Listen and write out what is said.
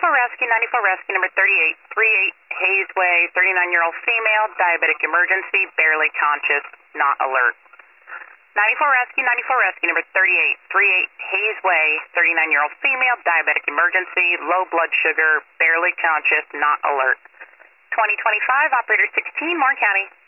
Rescue, 94 Rescue, number 3838, Hayes Way, 39-year-old female, diabetic emergency, barely conscious, not alert. 94 Rescue, number 3838, Hayes Way, 39-year-old female, diabetic emergency, low blood sugar, barely conscious, not alert. 2025, operator 16, Martin County.